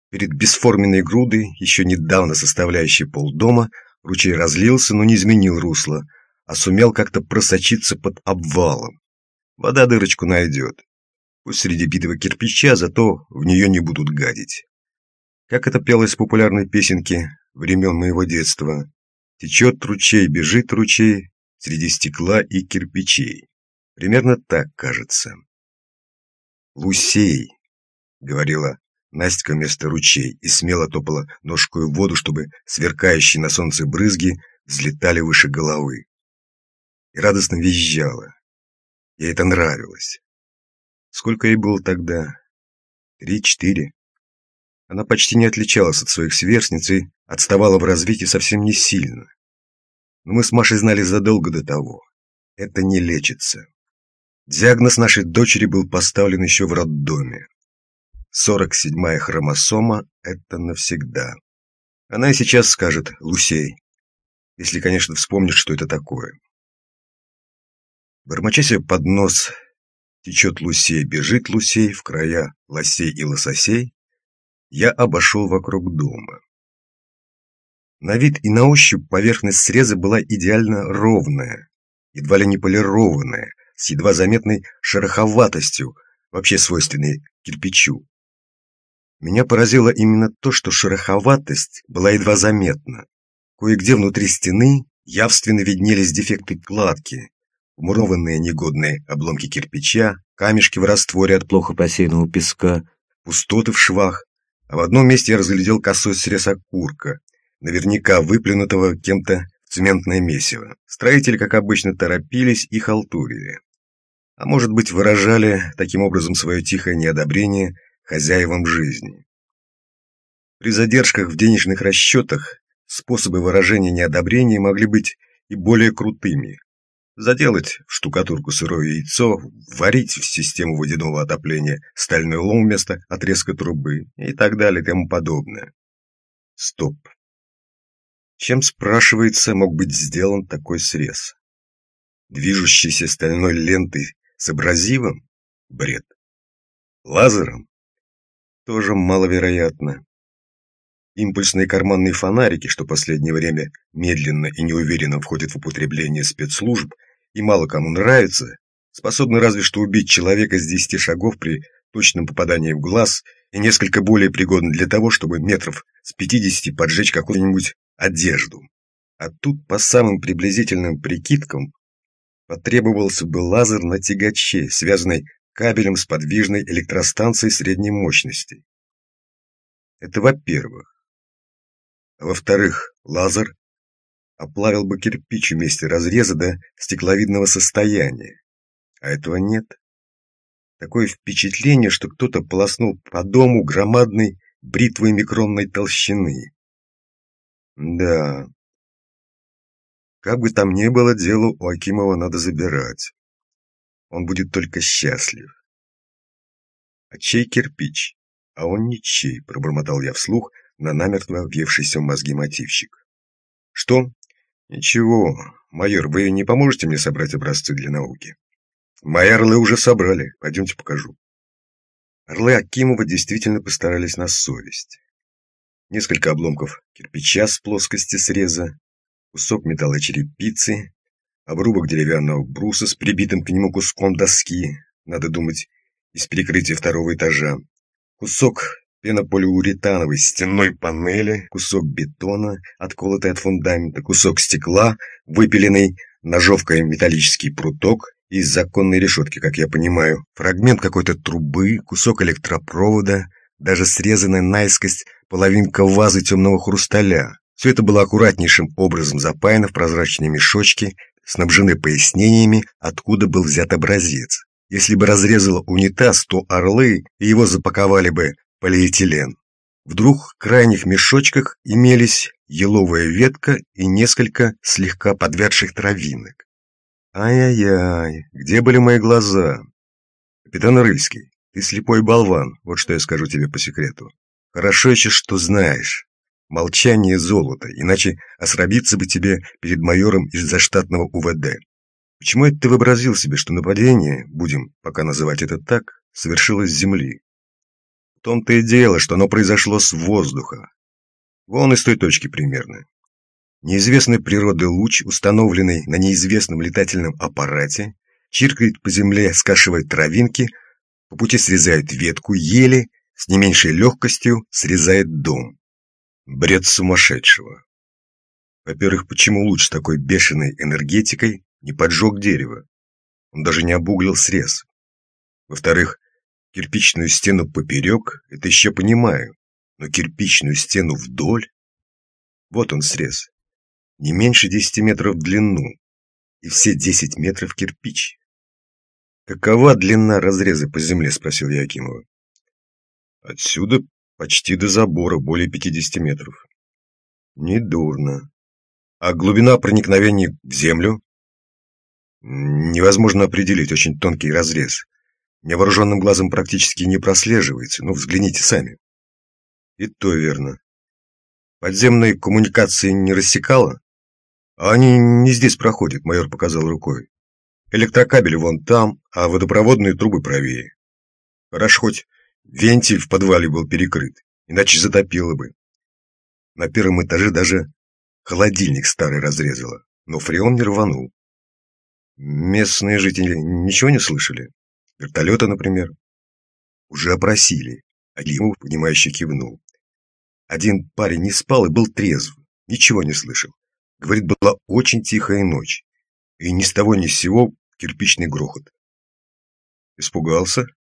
Перед бесформенной грудой, еще недавно составляющей полдома, ручей разлился, но не изменил русло, а сумел как-то просочиться под обвалом. Вода дырочку найдет. Пусть среди битого кирпича, зато в нее не будут гадить. Как это пелось в популярной песенке времен моего детства: «Течет ручей, бежит ручей среди стекла и кирпичей». Примерно так, кажется. «Лусей», — говорила Настя вместо ручей и смело топала ножкой в воду, чтобы сверкающие на солнце брызги взлетали выше головы. И радостно визжала. Ей это нравилось. Сколько ей было тогда? 3-4. Она почти не отличалась от своих сверстниц и отставала в развитии совсем не сильно. Но мы с Машей знали задолго до того. Это не лечится. Диагноз нашей дочери был поставлен еще в роддоме. 47-я хромосома – это навсегда. Она и сейчас скажет «Лусей», если, конечно, вспомнит, что это такое. Бормоча себе под нос «Течет Лусей, бежит Лусей в края лосей и лососей», я обошел вокруг дома. На вид и на ощупь поверхность среза была идеально ровная, едва ли не полированная, с едва заметной шероховатостью, вообще свойственной кирпичу. Меня поразило именно то, что шероховатость была едва заметна. Кое-где внутри стены явственно виднелись дефекты кладки, мурованные негодные обломки кирпича, камешки в растворе от плохо посеянного песка, пустоты в швах, а в одном месте я разглядел косой срез окурка, наверняка выплюнутого кем-то в цементное месиво. Строители, как обычно, торопились и халтурили. А может быть, выражали таким образом свое тихое неодобрение хозяевам жизни. При задержках в денежных расчетах способы выражения неодобрения могли быть и более крутыми. Заделать в штукатурку сырое яйцо, варить в систему водяного отопления стальной лом вместо отрезка трубы и так далее и тому подобное. Стоп. Чем, спрашивается, мог быть сделан такой срез? Движущейся стальной лентой с абразивом? Бред. Лазером? Тоже маловероятно. Импульсные карманные фонарики, что последнее время медленно и неуверенно входят в употребление спецслужб и мало кому нравятся, способны разве что убить человека с 10 шагов при точном попадании в глаз и несколько более пригодны для того, чтобы метров с 50 поджечь какую-нибудь одежду. А тут, по самым приблизительным прикидкам, потребовался бы лазер на тягаче, связанный кабелем с подвижной электростанцией средней мощности. Это во-первых. А во-вторых, лазер оплавил бы кирпич в месте разреза до стекловидного состояния. А этого нет. Такое впечатление, что кто-то полоснул по дому громадной бритвой микронной толщины. Да. Как бы там ни было, дело у Акимова надо забирать. Он будет только счастлив. А чей кирпич? А он ничей, пробормотал я вслух на намертво въевшийся в мозги мотивчик. Что? Ничего, майор, вы не поможете мне собрать образцы для науки? Мои орлы уже собрали, пойдемте покажу. Орлы Акимова действительно постарались на совесть. Несколько обломков кирпича с плоскости среза, кусок металлочерепицы, обрубок деревянного бруса с прибитым к нему куском доски, надо думать, из перекрытия второго этажа, кусок пенополиуретановой стенной панели, кусок бетона, отколотый от фундамента, кусок стекла, выпиленный ножовкой металлический пруток из законной решетки, как я понимаю, фрагмент какой-то трубы, кусок электропровода, даже срезанная наискось половинка вазы темного хрусталя. Все это было аккуратнейшим образом запаяно в прозрачные мешочки, снабжены пояснениями, откуда был взят образец. Если бы разрезало унитаз, то орлы его запаковали бы в полиэтилен. В двух крайних мешочках имелись еловая ветка и несколько слегка подвядших травинок. Ай-яй-яй, где были мои глаза? Капитан Рыльский, ты слепой болван, вот что я скажу тебе по секрету. Хорошо еще, что знаешь. Молчание золото, иначе осрабиться бы тебе перед майором из заштатного УВД. Почему это ты вообразил себе, что нападение, будем пока называть это так, совершилось с земли? В том-то и дело, что оно произошло с воздуха. Вон из той точки примерно. Неизвестной природы луч, установленный на неизвестном летательном аппарате, чиркает по земле, скашивает травинки, по пути срезает ветку ели, с не меньшей легкостью срезает дом. Бред сумасшедшего. Во-первых, почему луч с такой бешеной энергетикой не поджег дерево? Он даже не обуглил срез. Во-вторых, кирпичную стену поперек — это еще понимаю, но кирпичную стену вдоль? Вот он срез. Не меньше 10 метров в длину, и все 10 метров кирпич. «Какова длина разреза по земле?» — спросил я Акимова. «Отсюда почти до забора, более 50 метров». «Недурно. А глубина проникновения в землю?» «Невозможно определить, очень тонкий разрез. Невооруженным глазом практически не прослеживается, но взгляните сами». «И то верно. Подземные коммуникации не рассекало?» «А они не здесь проходят», — майор показал рукой. «Электрокабель вон там, а водопроводные трубы правее. Хорошо, хоть вентиль в подвале был перекрыт, иначе затопило бы. На первом этаже даже холодильник старый разрезало, но фреон не рванул. Местные жители ничего не слышали? Вертолета, например?» «Уже опросили», — Акимов, понимающе кивнул. «Один парень не спал и был трезв, ничего не слышал. Говорит, была очень тихая ночь, и ни с того ни с сего кирпичный грохот». «Испугался?»